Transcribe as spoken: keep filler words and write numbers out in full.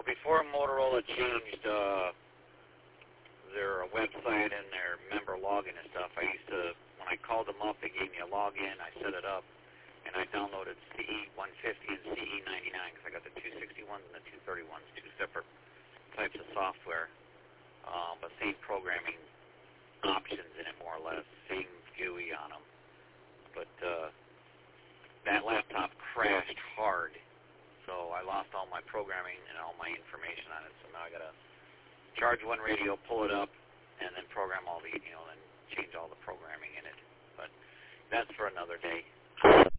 Well, before Motorola changed uh, their website and their member login and stuff, I used to, when I called them up, they gave me a login, I set it up, and I downloaded C E one fifty and C E ninety-nine because I got the two sixty-ones and the two thirty-ones, two separate types of software, um, but same programming options in it more or less, same G U I on them. But uh, that laptop crashed hard, so I lost all my programming and all my information on it. So now I got to charge one radio, pull it up, and then program all the, you know, then change all the programming in it. But that's for another day.